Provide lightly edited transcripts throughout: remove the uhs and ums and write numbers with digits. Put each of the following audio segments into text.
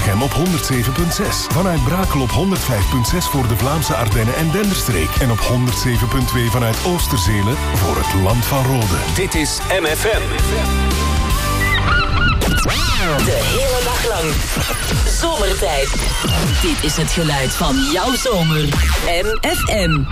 Wevelgem op 107.6. Vanuit Brakel op 105.6 voor de Vlaamse Ardennen en Denderstreek. En op 107.2 vanuit Oosterzele voor het Land van Rode. Dit is MFM. De hele dag lang. Zomertijd. Dit is het geluid van jouw zomer. MFM.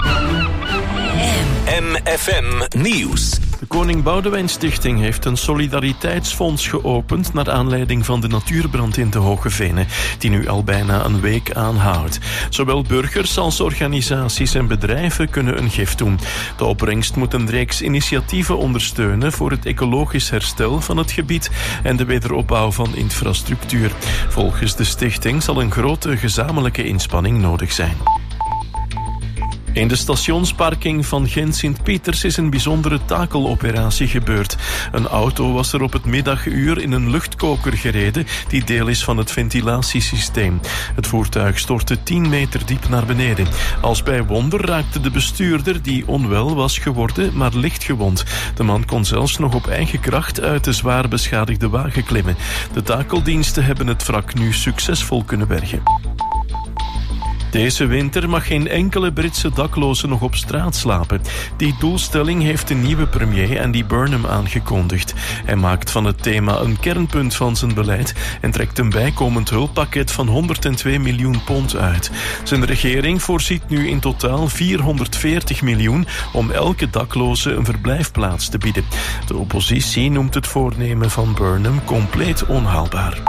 MFM Nieuws. De Koning Boudewijn Stichting heeft een solidariteitsfonds geopend naar aanleiding van de natuurbrand in de Hoge Venen, die nu al bijna een week aanhoudt. Zowel burgers als organisaties en bedrijven kunnen een gift doen. De opbrengst moet een reeks initiatieven ondersteunen voor het ecologisch herstel van het gebied en de wederopbouw van infrastructuur. Volgens de stichting zal een grote gezamenlijke inspanning nodig zijn. In de stationsparking van Gent-Sint-Pieters is een bijzondere takeloperatie gebeurd. Een auto was er op het middaguur in een luchtkoker gereden die deel is van het ventilatiesysteem. Het voertuig stortte 10 meter diep naar beneden. Als bij wonder raakte de bestuurder, die onwel was geworden, maar licht gewond. De man kon zelfs nog op eigen kracht uit de zwaar beschadigde wagen klimmen. De takeldiensten hebben het wrak nu succesvol kunnen bergen. Deze winter mag geen enkele Britse dakloze nog op straat slapen. Die doelstelling heeft de nieuwe premier Andy Burnham aangekondigd. Hij maakt van het thema een kernpunt van zijn beleid en trekt een bijkomend hulppakket van 102 miljoen pond uit. Zijn regering voorziet nu in totaal 440 miljoen om elke dakloze een verblijfplaats te bieden. De oppositie noemt het voornemen van Burnham compleet onhaalbaar.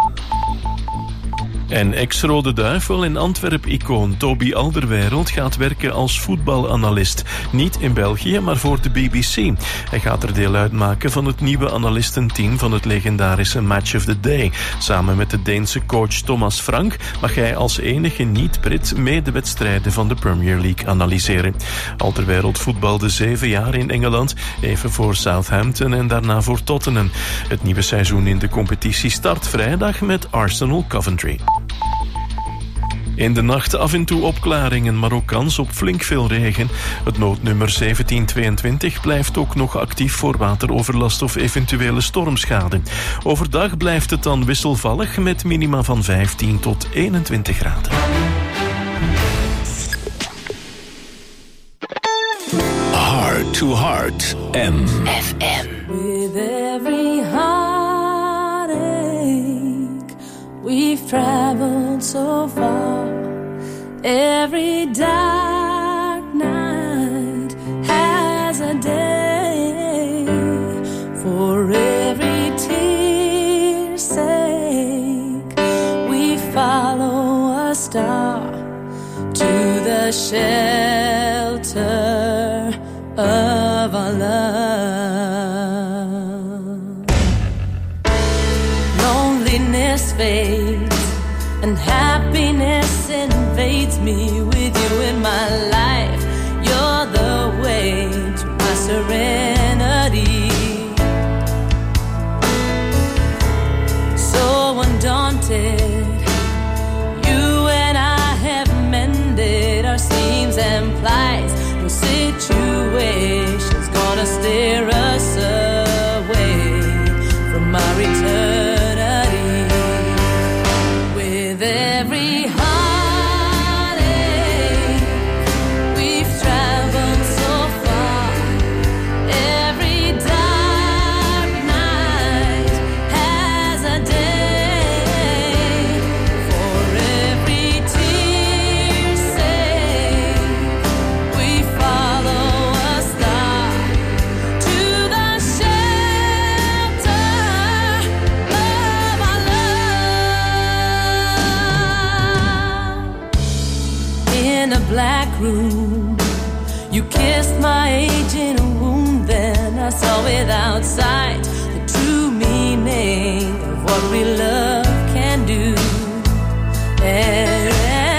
En ex-Rode Duivel en Antwerp-icoon Toby Alderweireld gaat werken als voetbalanalist. Niet in België, maar voor de BBC. Hij gaat er deel uitmaken van het nieuwe analistenteam van het legendarische Match of the Day. Samen met de Deense coach Thomas Frank mag hij als enige niet-Brit mee de wedstrijden van de Premier League analyseren. Alderweireld voetbalde 7 jaar in Engeland, even voor Southampton en daarna voor Tottenham. Het nieuwe seizoen in de competitie start vrijdag met Arsenal Coventry. In de nacht af en toe opklaringen, maar ook kans op flink veel regen. Het noodnummer 1722 blijft ook nog actief voor wateroverlast of eventuele stormschade. Overdag blijft het dan wisselvallig met minima van 15 tot 21 graden. Heart to Heart. FM. With every heartache, we've traveled so far. Every dark night has a day. For every tear's sake, we follow a star to the shelter of our love. Loneliness fades and happiness invades me. With you in my life, you're the way to my serenity. So undaunted, you and I have mended our seams and plies. No situation's gonna steer us away from our eternity. With every heartache, we've traveled so far. Every dark night has a day. For every tear's sake, we follow a star to the shelter of our love. In a black room, you kissed my aging wound. Then I saw without sight the true meaning of what we love can do. And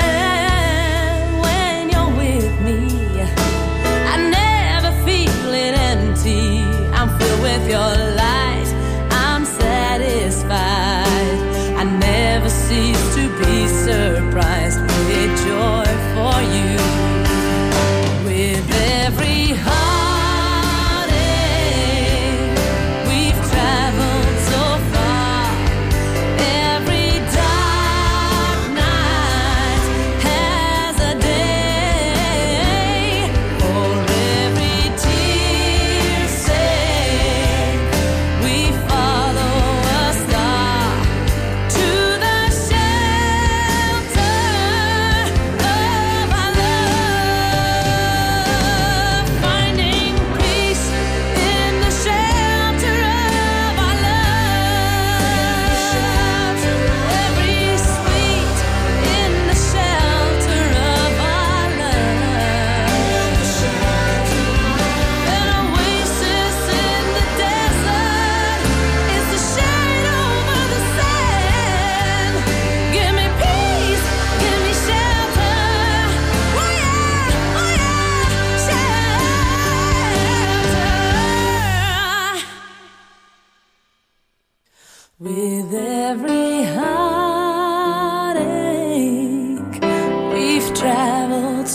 when you're with me, I never feel it empty. I'm filled with your light, I'm satisfied. I never cease to be surprised with joy for you. With every heartache, we've traveled so far. Every dark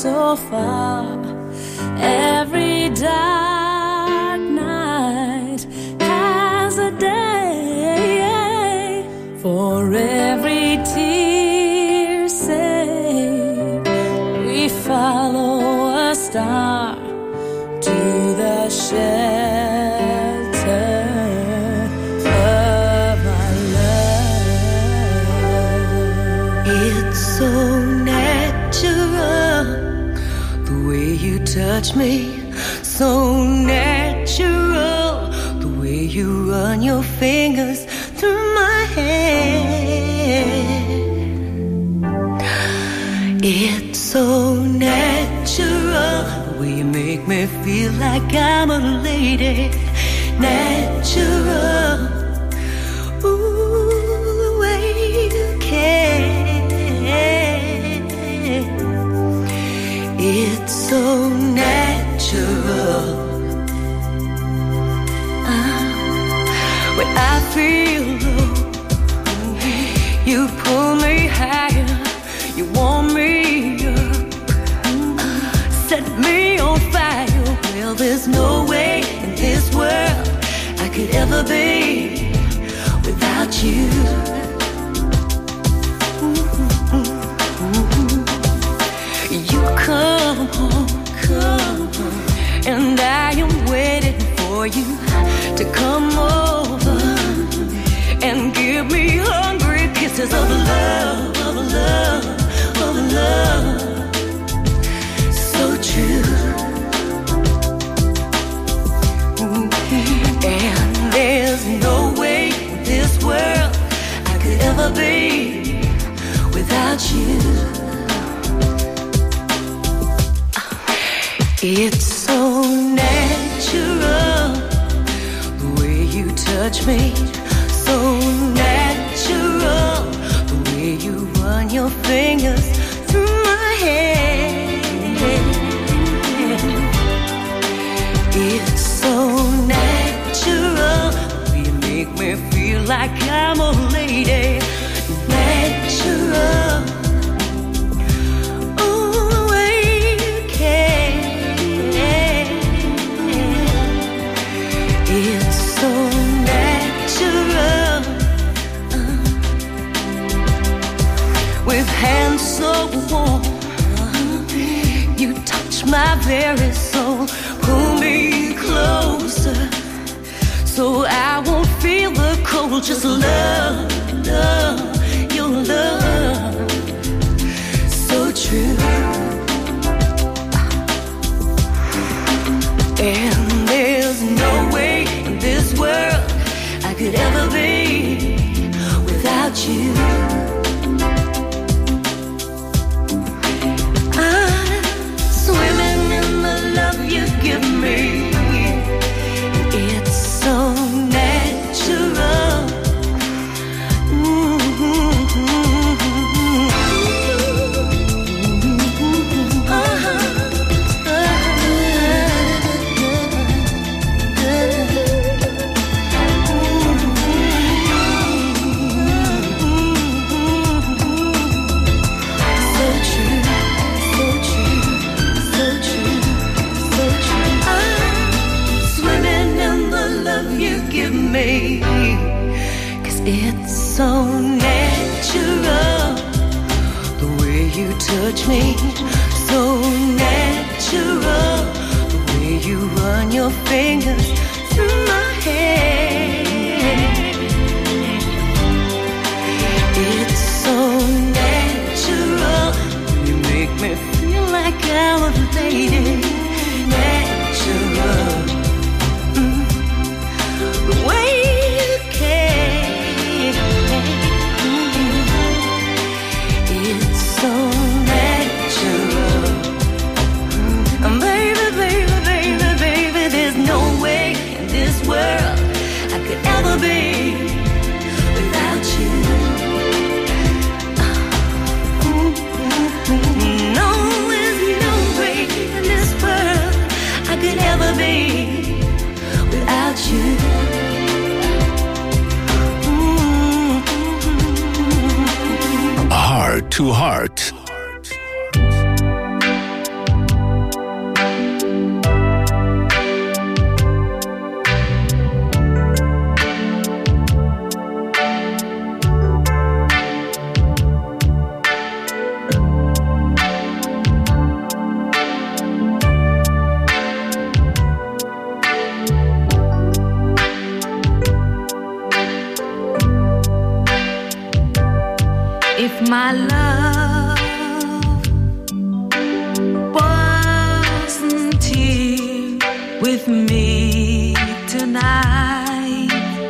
so far. Every dark night has a day. For every tear saved, we follow a star to the shelter of our love. It's so natural, the way you touch me. So natural, the way you run your fingers through my hair. It's so natural, the way you make me feel like I'm a lady. Natural, ooh, the way you care. It's so natural. When I feel low, you pull me higher. You warm me up, set me on fire. Well, there's no way in this world I could ever be without you. You come home, and I am waiting for you to come over and give me hungry kisses of love, of love, of love. So true. And there's no way in this world I could ever be without you. It's so natural, the way you touch me. So natural, the way you run your fingers through my hair. It's so natural, you make me feel like I'm a lady. Natural, oh, the way you care. It's so natural, with hands so warm, you touch my very soul. Pull me closer, so I won't feel the cold. Just love, love, your love, so true. And there's no way in this world I could ever be without you. I'm swimming in the love you give me. It's so natural. Cause it's so natural, the way you touch me. So natural, the way you run your fingers through my hair. It's so natural, you make me feel like I'm a lady. Natural, the way you care. It's so natural. Baby, baby, baby, baby, there's no way in this world I could ever be without you. No, there's no way in this world I could ever be without you. Heart to Heart. my love wasn't here with me tonight,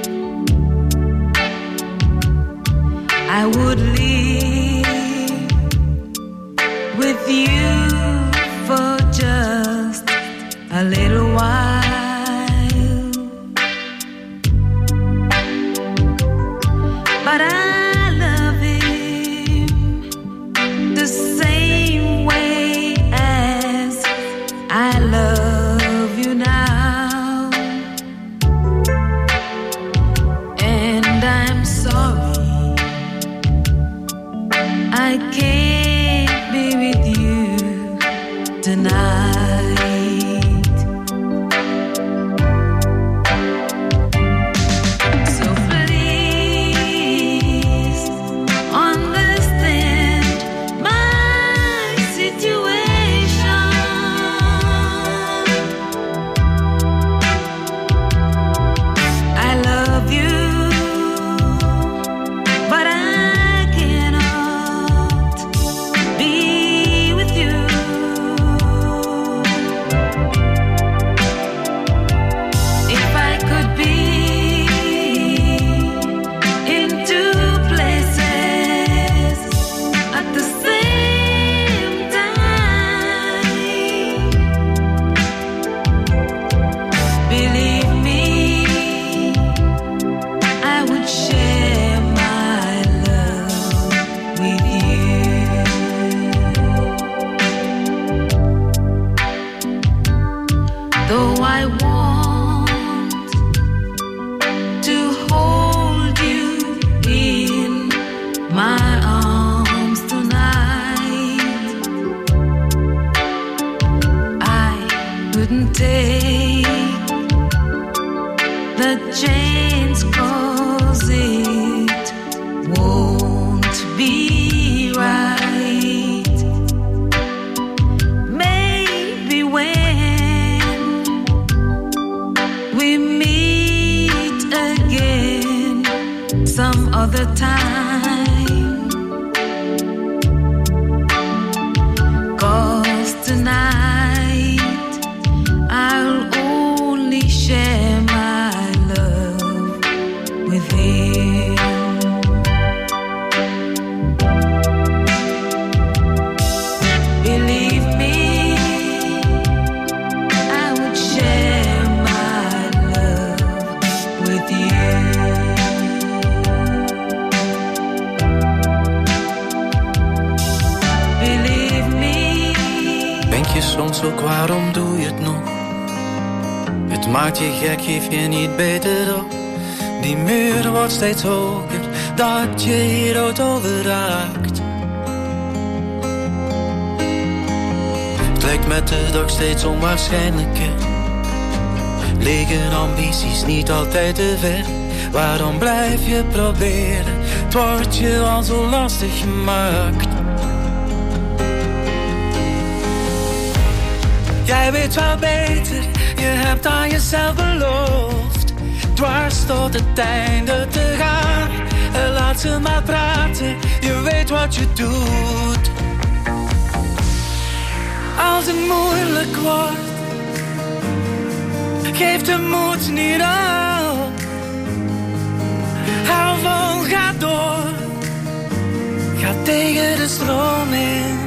I would live with you for just a little while. But I love him the same way as I love you now. And I'm sorry I can't be with you tonight. Geef je niet beter op. Die muur wordt steeds hoger, dat je hier ooit over raakt. Het lijkt met de dag steeds onwaarschijnlijker. Liggen ambities niet altijd te ver? Waarom blijf je proberen? Het wordt je al zo lastig gemaakt. Jij weet wel beter. Je hebt aan jezelf beloofd dwars tot het einde te gaan. Laat ze maar praten, je weet wat je doet. Als het moeilijk wordt, geef de moed niet op. Hou vol, ga door, ga tegen de stroom in.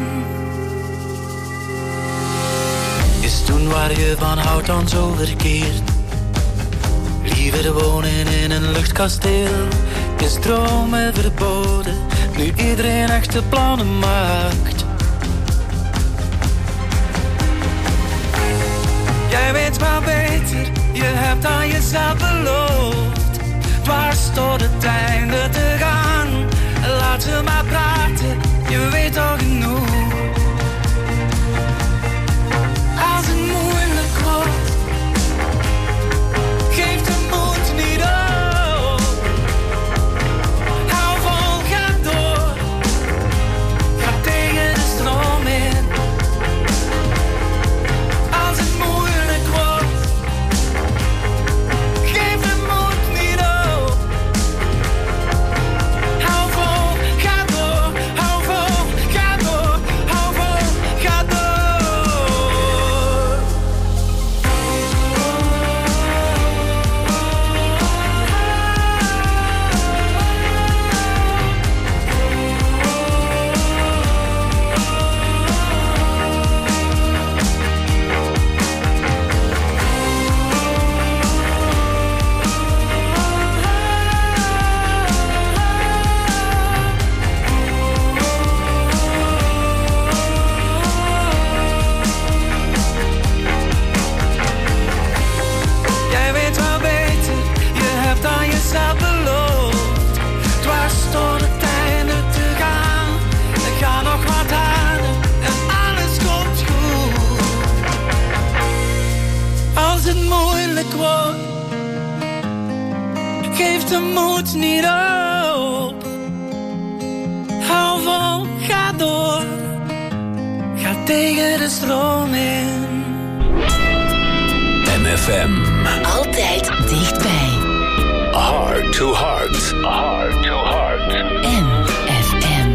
Doen waar je van houdt dan zo verkeerd. Liever wonen in een luchtkasteel. Is dromen verboden, nu iedereen echte plannen maakt. Jij weet maar beter, je hebt aan jezelf beloofd dwars tot het einde te gaan. Laat ze maar praten, je weet al genoeg. Als het moeilijk wordt, geef de moed niet op. Hou vol, ga door, ga tegen de stroom in. Als het moeilijk wordt, geef de moed niet op. Hou vol, ga door, houdt niet op. Hou vol, ga door. Ga tegen de stroom in. MFM. Altijd dichtbij. Heart to heart. Heart to heart. MFM.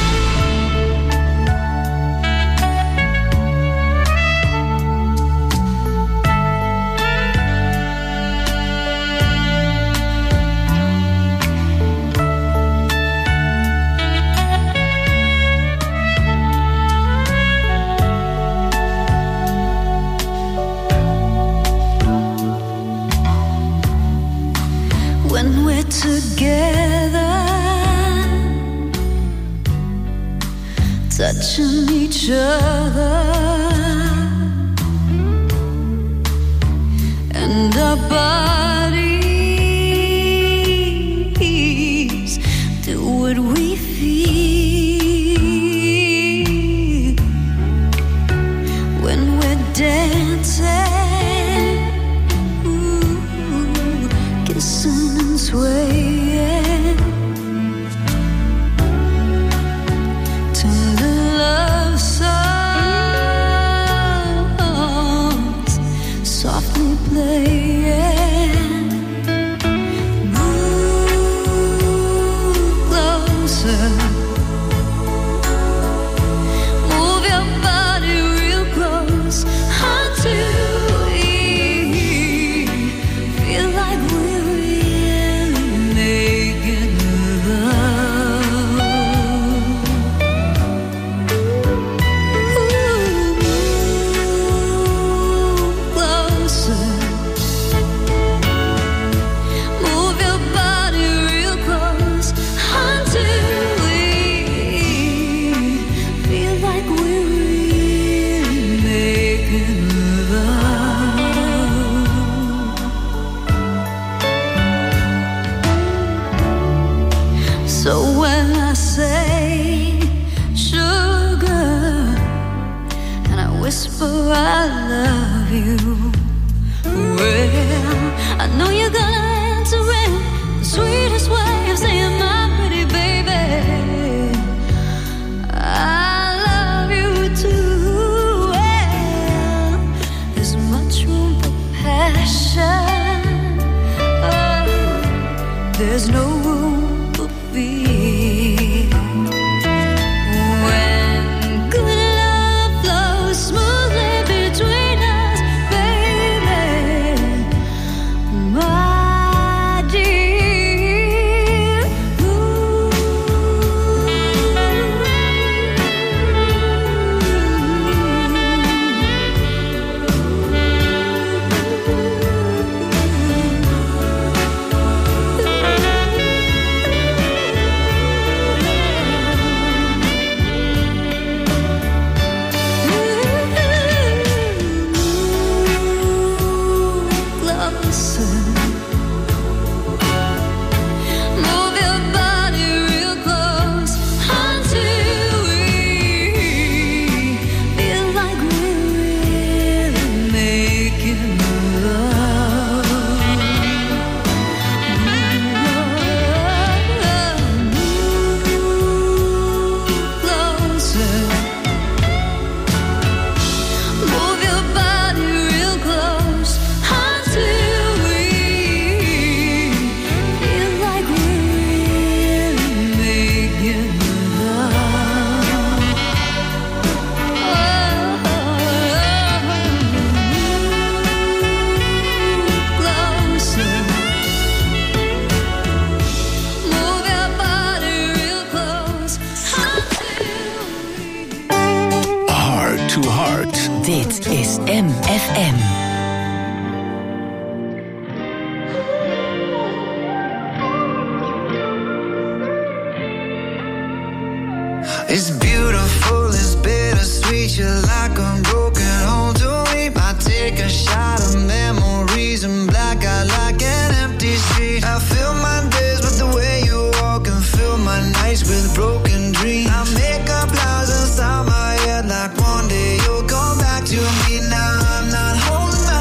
When we're together, touching each other, and our bodies do what we feel. When we're dancing, kissing and swaying to the love songs softly playing. Move closer, move your body real close until we feel like we're making love. Move closer, move your body real close until we feel like we're really making love. So when I say sugar and I whisper I love you, well, I know you're gonna answer in the sweetest way of saying, my pretty baby, I love you too. Well, there's much room for passion. Oh, there's no room for fear. When good love flows smoothly between us, baby, my dear. Closer, move your body real close until we feel like we're really making love. Move closer, move your body real close until we feel like we're really making love. Closer, move your body real close until Heart to heart. Dit is MFM. It's beautiful, it's bittersweet. You're like a broken home to me. I take a shot of memories and black out like an empty street. I fill my days with the way you walk and fill my nights with broken dreams. I make up lies inside my head like one day you'll come back to me. Now I'm not holding my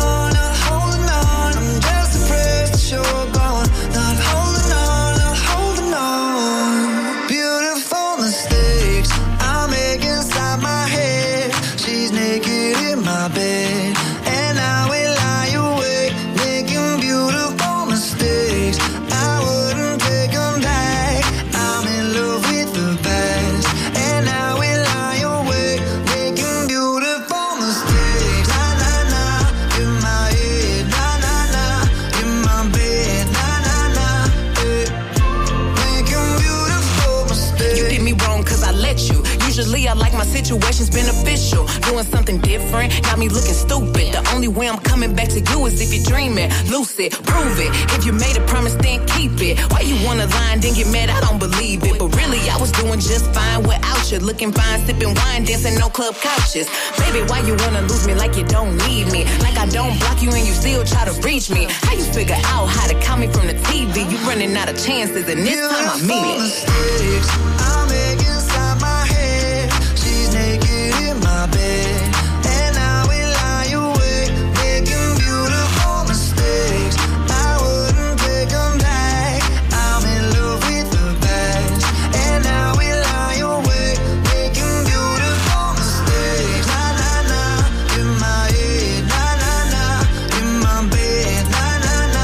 Usually I like my situations beneficial. Doing something different, got me looking stupid. The only way I'm coming back to you is if you're dreaming. Lucid, prove it. If you made a promise, then keep it. Why you wanna lie and then get mad? I don't believe it. But really, I was doing just fine without you. Looking fine, sipping wine, dancing no club couches. Baby, why you wanna lose me like you don't need me? Like I don't block you and you still try to reach me. How you figure out how to call me from the TV? You running out of chances and this time I mean it. Mistakes I make inside my head. She's naked in my bed, and I will lie awake, making beautiful mistakes. I wouldn't take them back. I'm in love with the past, and I will lie awake, making beautiful mistakes. Na na na, in my head. Na na na, in my bed. Na na na,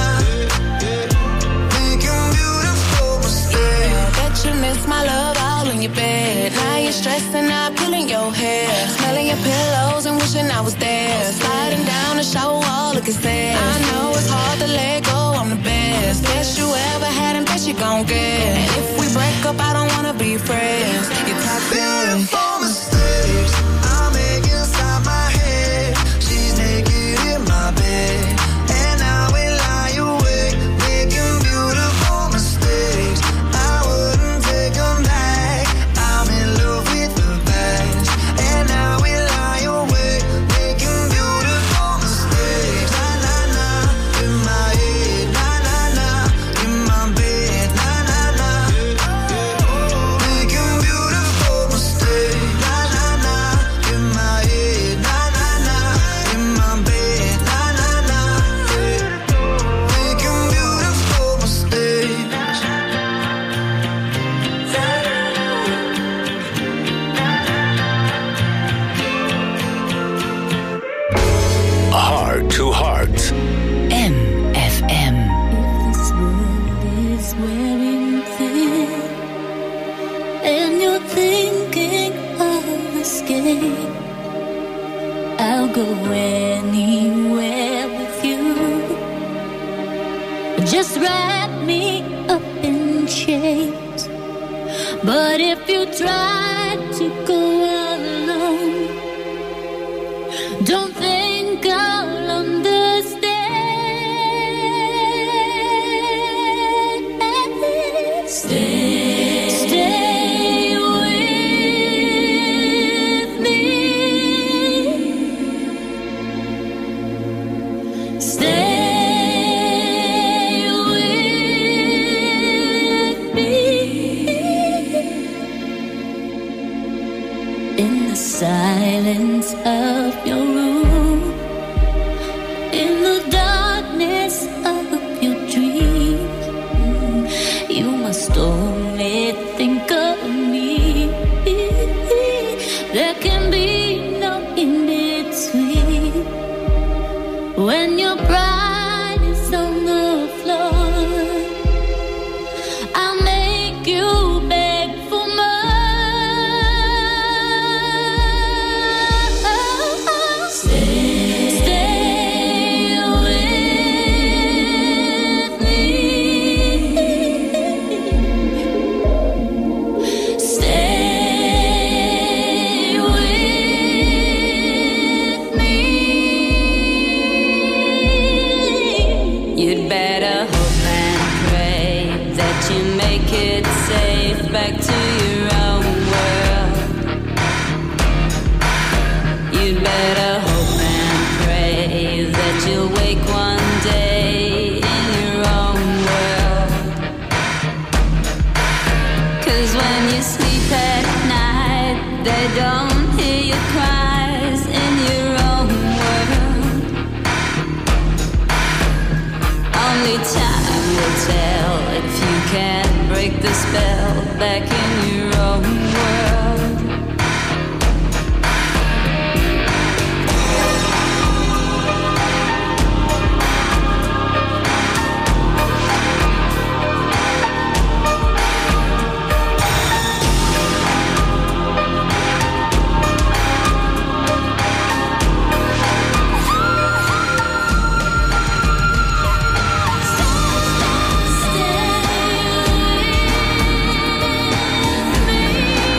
making beautiful mistakes. Yeah, bet you miss my love all in your bed. Now you're stressing out, pulling your hair, smelling your pillows and wishing I was there. Sliding down the shower wall, looking sad. I know it's hard to let go, I'm the best. Best you ever had and best you gon' get. And if we break up, I don't wanna be friends. You're toxic. Beautiful mistakes I make inside my head. She's naked in my bed, and I will lie awake, making beautiful mistakes. I wouldn't take them back. I'm in love with the past, and I will lie awake, making beautiful mistakes. Na na na, in my head. Na na na, in my bed. Na na na, making beautiful mistakes. Na na na, in my head. Na na na, in my bed. Na na na, making beautiful mistakes. Heart to Heart. MFM. If this world is wearing thin and you're thinking of escape, I'll go anywhere with you. Just wrap me up in chains. But if you try to go alone, don't think I'll understand. Stay with me. Stay with me. In the silence of your room, in the darkness of your dreams, you must only think of me. There can be no in between. When your pride is on the floor, I'll make you beg for more. Stay with me. Stay with me. You'd better hope and pray that you make it safe back to your own world. You'd better hope and pray that you'll wake one day in your own world. 'Cause when you sleep at night, they don't hear your cries in your own world. Only time will tell if you can break the spell back in your own world. Stay with me.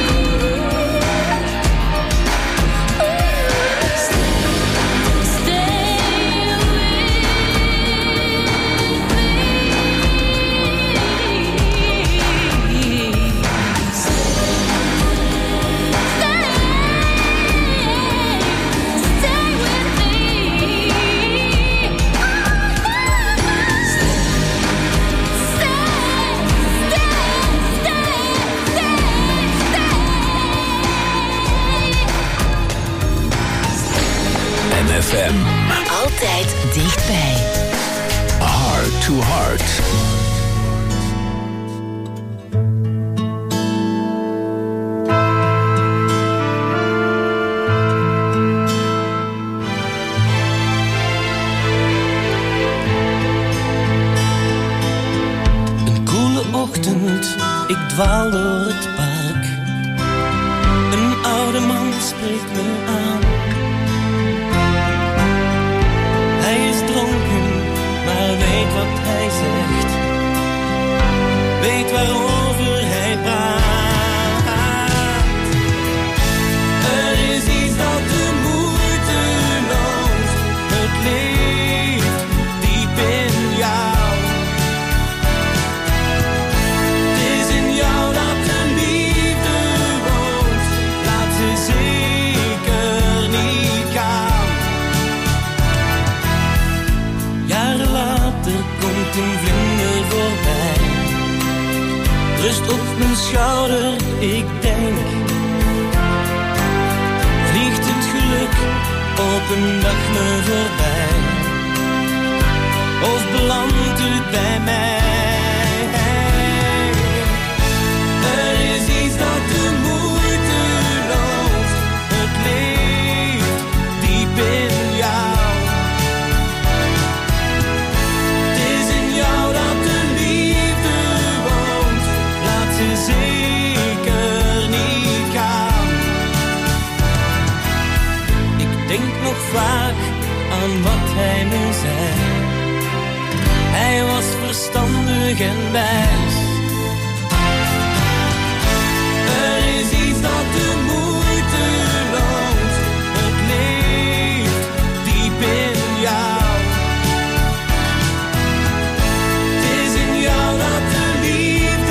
FM. Altijd dichtbij. Heart to Heart. Ik dwaal door het park. Een oude man spreekt me aan. Hij is dronken, maar weet wat hij zegt. Weet waarover hij praat. Er is iets dat de moeite loont. Het leeft diep in jou. Een vlinder voorbij, rust op mijn schouder, ik denk. Vliegt het geluk op een dag me voorbij, of belandt het bij mij? Er is iets dat de moeite loont, het leeft diep in jou. Zeker niet gaan. Ik denk nog vaak aan wat hij me zei. Hij was verstandig en wijs. Er is iets dat de moeite loont. Het leeft diep in jou. Het is in jou dat de liefde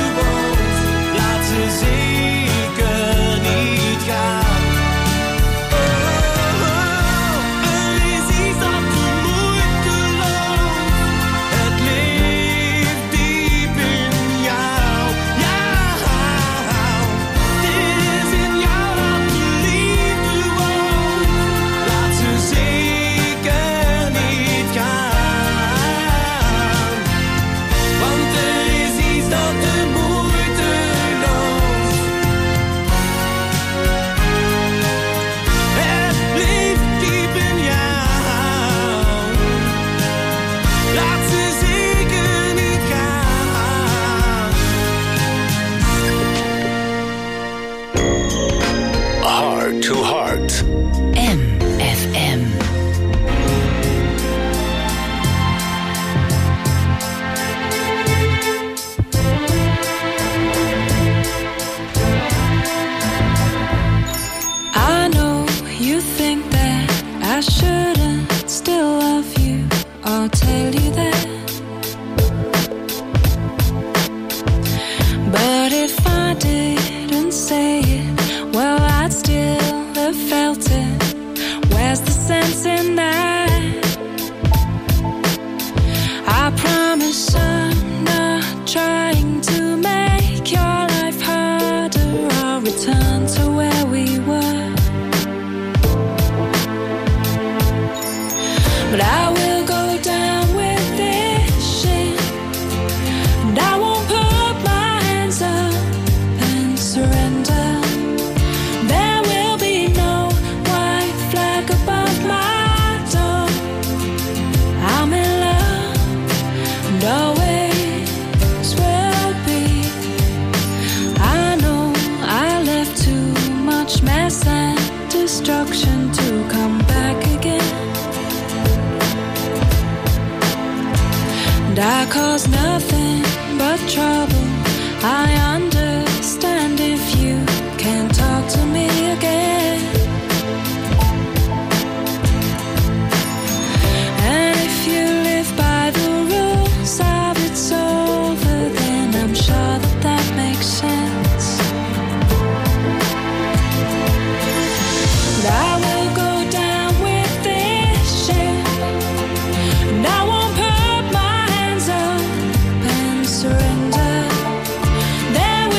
zeker niet gaan. Er is iets dat de moeite loont. Het leeft diep in jou. Ja, het is in jou dat de liefde woont. Laat ze zeker niet gaan. Want er is iets dat de moeite loont. Heart to Heart. MFM. I know you think that I shouldn't still love you. I'll tell you that. But if I didn't say it, well, I'd still have felt it. Where's the sense in that? I promise I'm not trying to make your life harder. I'll return to where we were. But I will go down with this shit, and I won't put my hands up and surrender. There will be no white flag above my door. I'm in love and always will be. I know I left too much mess and destruction to come back again. And I caused nothing but trouble. I understand if you can't talk to me again. And if you live by the rules of it's over, then I'm sure that that makes sense. And I will go down with this ship, and I won't put my hands up and surrender. There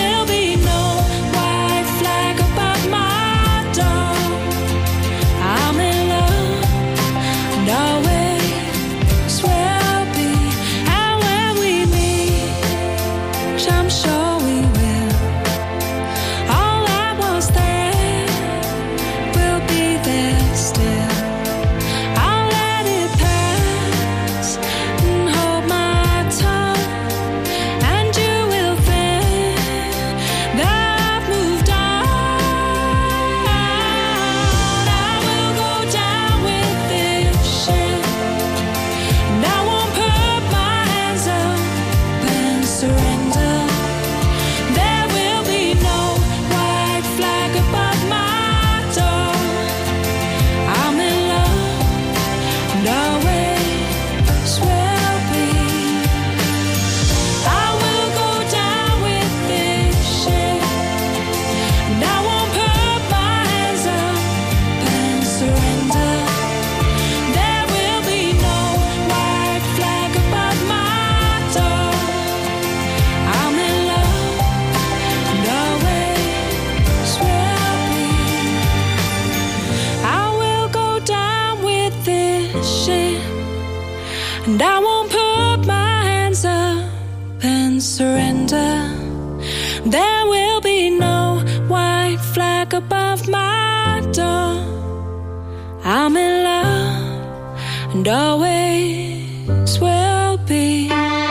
and I won't put my hands up and surrender. There will be no white flag above my door. I'm in love and always will be.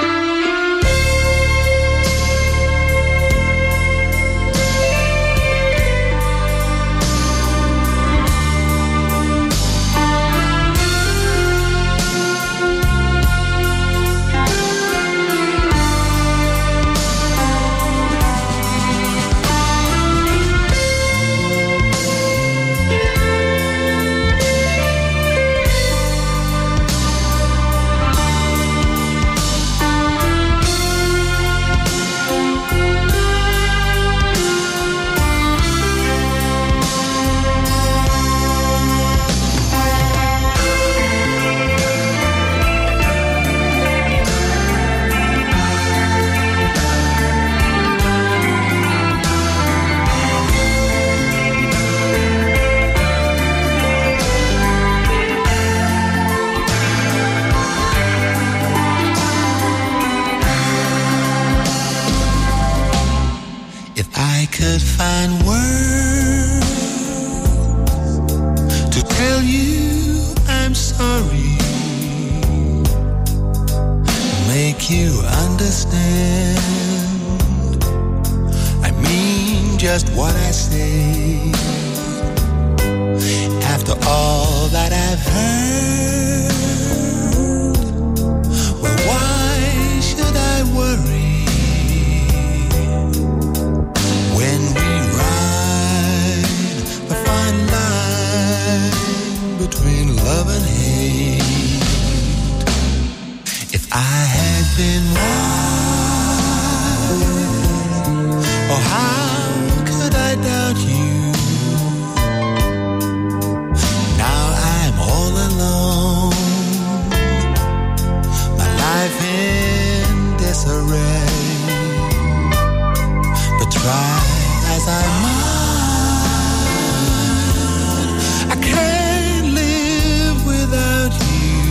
Could find words to tell you I'm sorry, make you understand. I mean just what I say. After all that I've heard, well, why should I worry? Between love and hate, if I had been right, oh how could I doubt you? Now I'm all alone, my life in disarray. But try as I might, I can't live without you.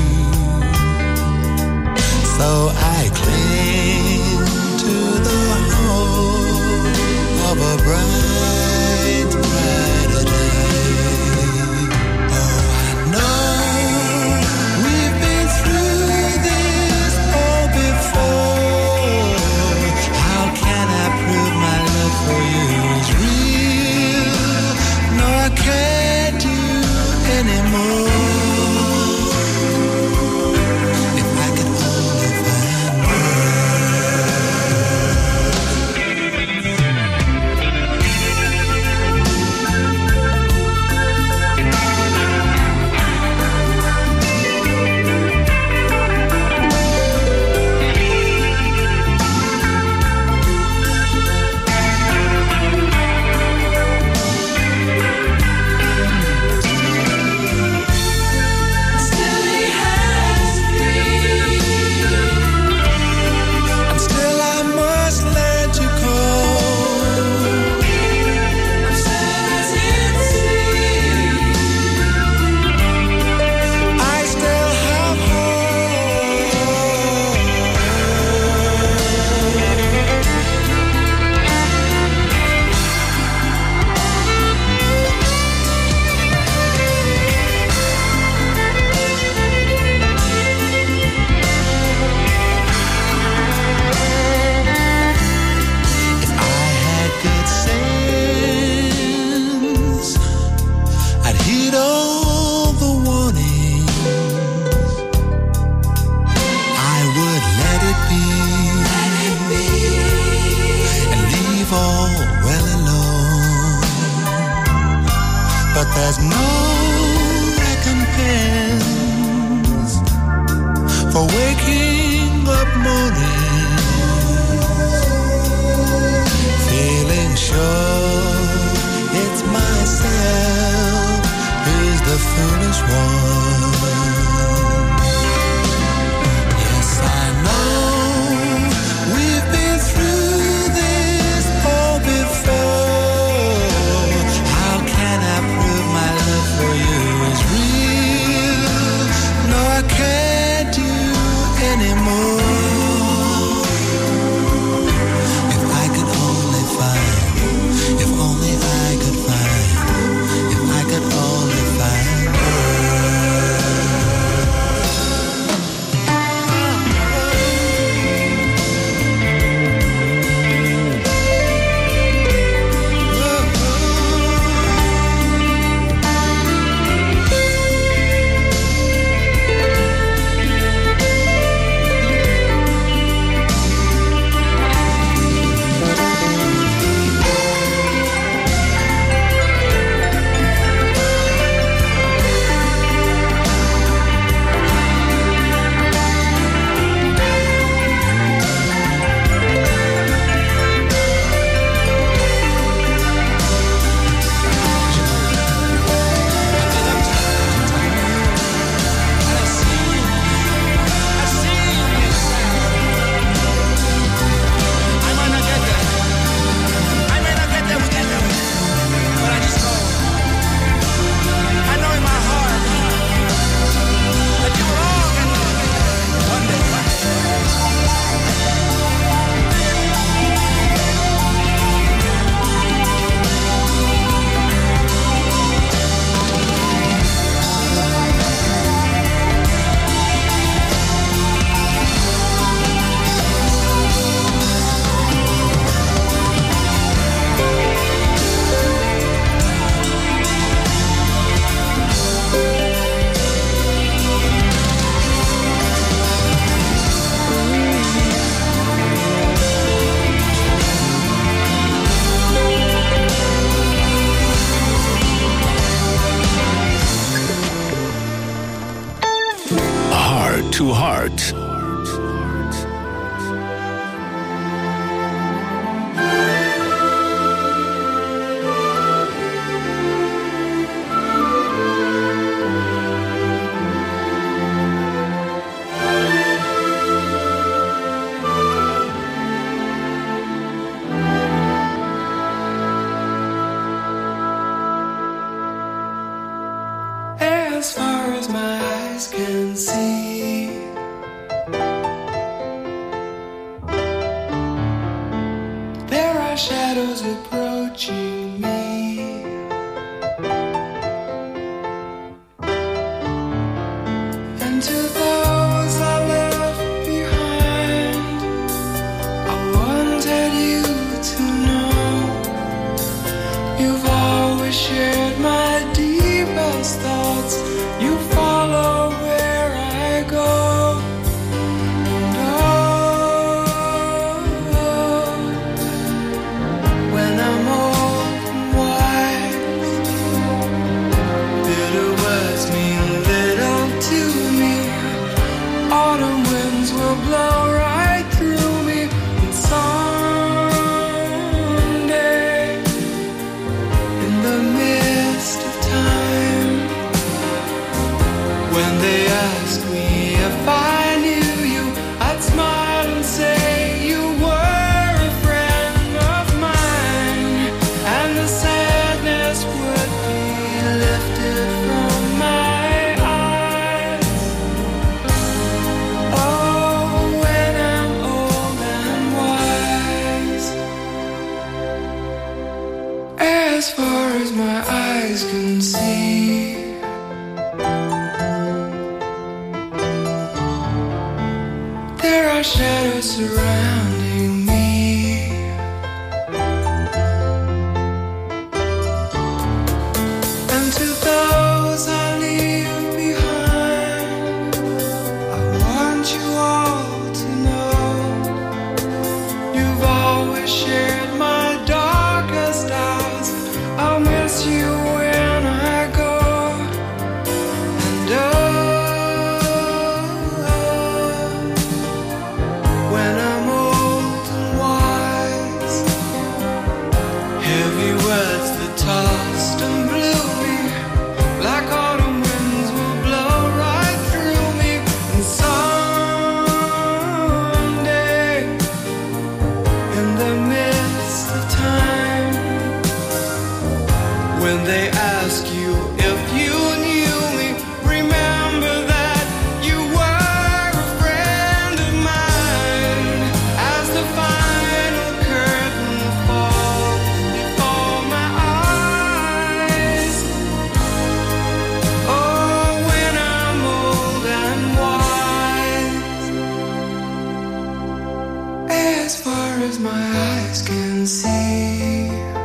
So I cling to the hope of a bright, brighter day. Oh, I know we've been through this all before. How can I prove my love for you is real? No, I can't do anymore. There's no recompense for waking up mornings feeling sure it's myself who's the foolish one. Yes, I know we've been through this all before. For you is real. No, I can't do to Heart. As far as my eyes can see, there are shadows approaching me, and to those I left behind, I wanted you to know you've always shared my deepest thoughts. You follow where I go, and oh, when I'm old and wise, bitter words mean little to me. Autumn winds will blow right through me, and someday, in the midst of time, when they ask me if I knew you, I'd smile and say you were a friend of mine, and the sadness would be lifted from my eyes. Oh, when I'm old and wise, as far as my eyes can see, there are shadows surrounding me, and to those I leave behind, I want you all to know you've always shared my darkest hours. I'll miss you when I go, and when I'm old and wise, heavy words that tossed and blew me, like autumn winds will blow right through me, and someday, in the midst of time, when they ask you if you knew me, remember that you were a friend of mine. As the final curtain falls before my eyes, oh, when I'm old and wise, as far as my eyes can see.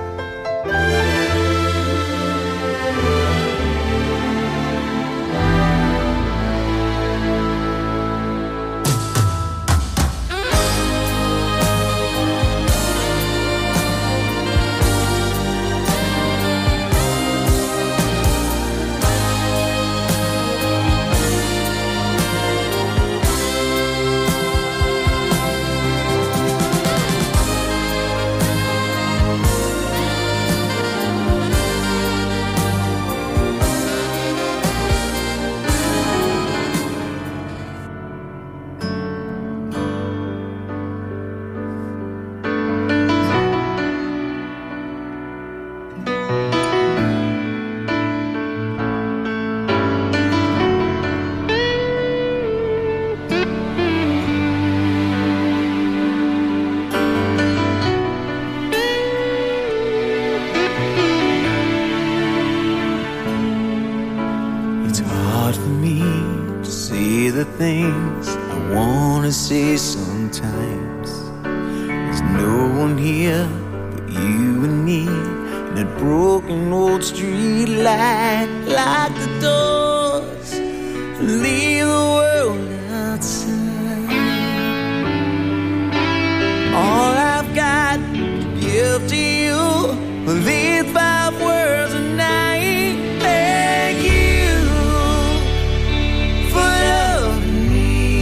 The things I wanna say sometimes. There's no one here but you and me, and that broken old street light, lock the doors and leave the world outside. All I've got to give to you are these 5 words a night. Thank you for loving me.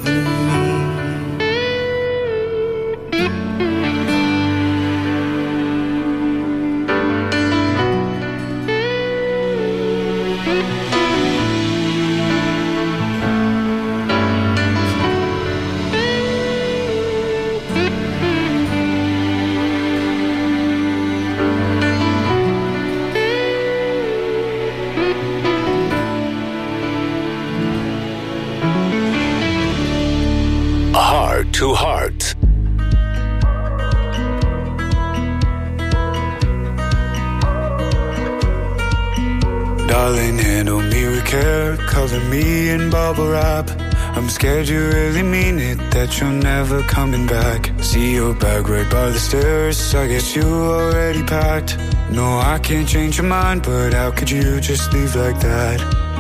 loving me. Heart to Heart. Darling, handle me with care, cover me in bubble wrap. I'm scared you really mean it, that you're never coming back. See your bag right by the stairs, I guess you already packed. No, I can't change your mind, but how could you just leave like that?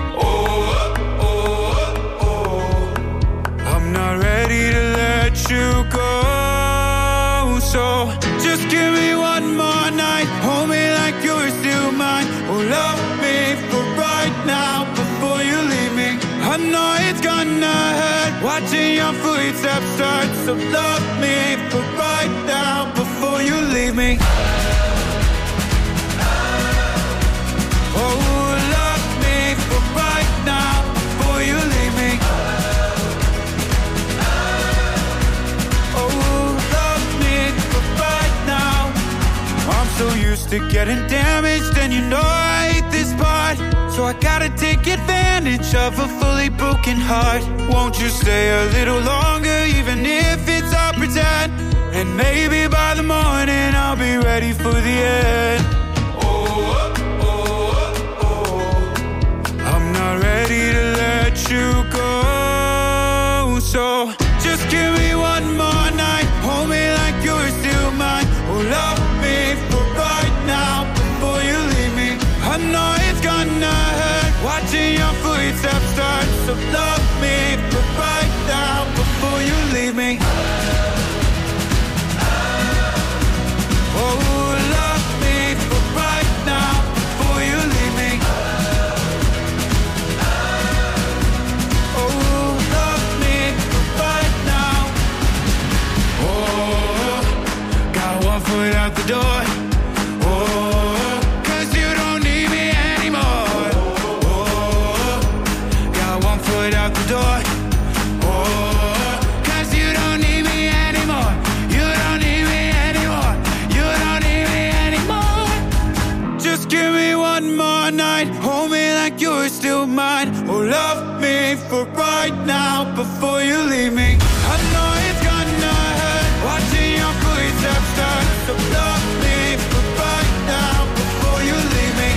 I'm not ready to let you go, so just give me one more night, hold me like you're still mine. Oh, love me for right now before you leave me. I know it's gonna hurt watching your footsteps start, so love me for right now before you leave me. Oh, love me for right now before you leave me. So used to getting damaged, and you know I hate this part. So I gotta take advantage of a fully broken heart. Won't you stay a little longer, even if it's all pretend? And maybe by the morning I'll be ready for the end. I'm not ready to let you go, so just give me one more night, hold me like you're still mine. Oh, love me for right now before you leave me. I know it's gonna hurt watching your footsteps start, so love me for right now before you leave me. Oh, love me for right now before you leave me. Oh, love me for right now. Oh, got one foot out the door. Oh, 'cause you don't need me anymore. Oh, got one foot out the door. Oh, 'cause you don't need me anymore. You don't need me anymore. You don't need me anymore. Just give me one more night, hold me like you're still mine. Oh, love me for right now before you leave me. I know it's gonna hurt watching your footsteps start, so love me for right now before you leave me.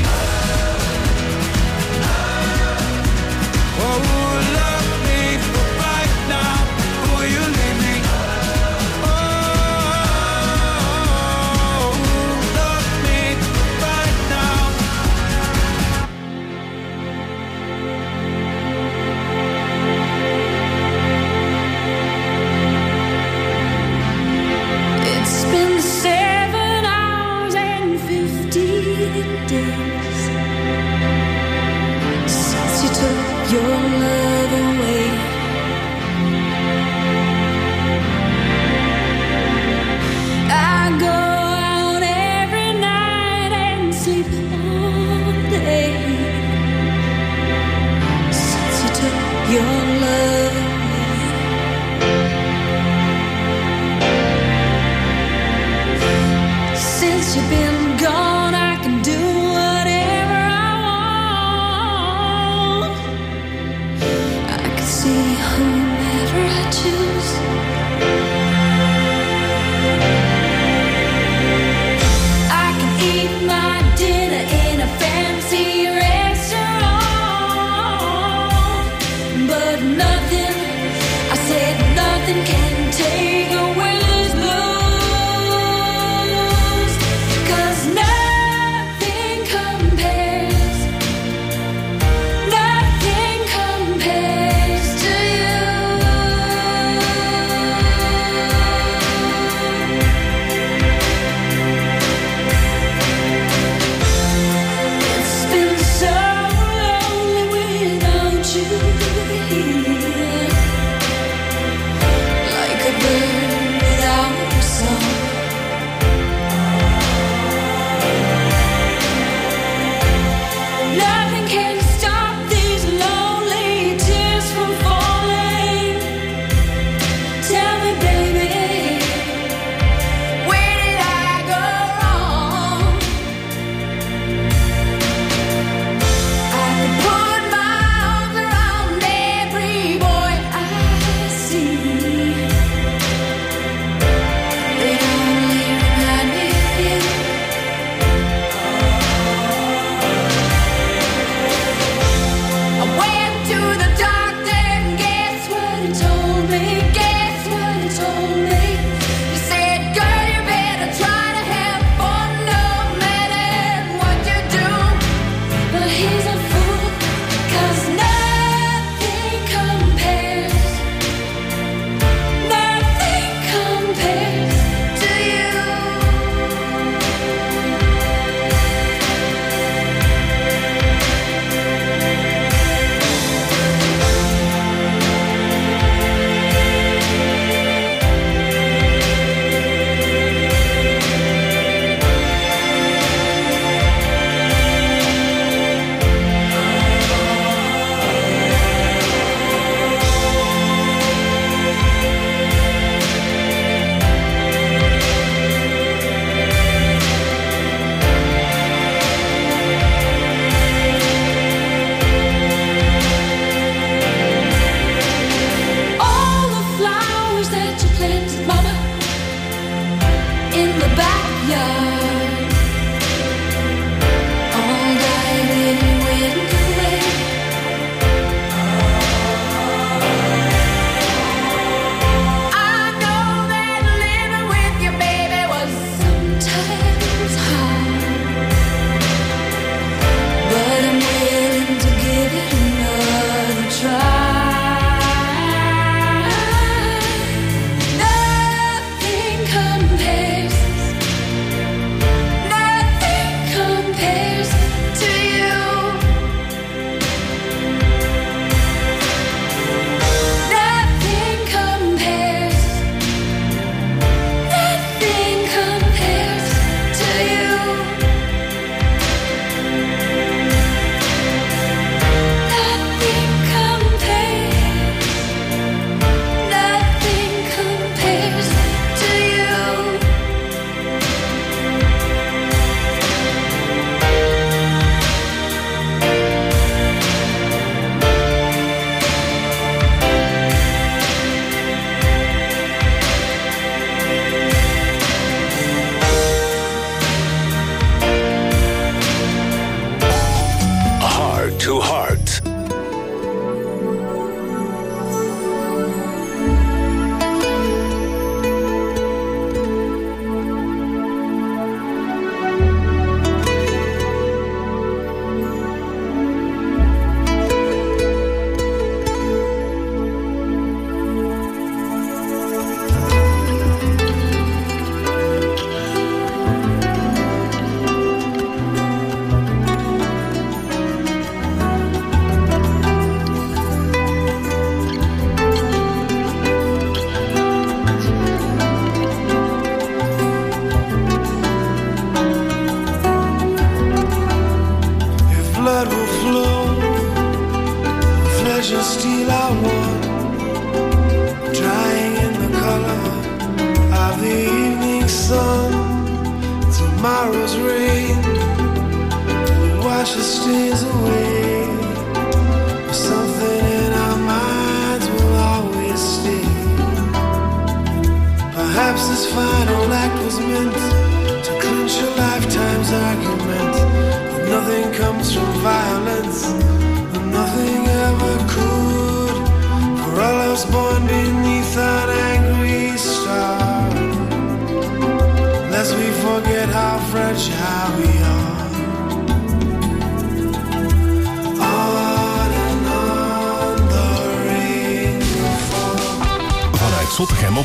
Oh, love me for right now before you leave me. Oh, love me for right now. It's been 7 hours and 50 days since you took your love away. I go out every night and sleep all day since you took your love away. Since you've been gone, I can do whatever I want. I can see whomever I choose. I can eat my dinner in a fancy restaurant, but nothing, I said nothing can take away this blues. 'Cause nothing compares, nothing compares to you. It's been so lonely without you here. flowers that you planted, Mama, in the backyard, all died and went away. I know that living with your baby was sometimes hard, but I'm willing to give it another try. to Heart. Zottegem op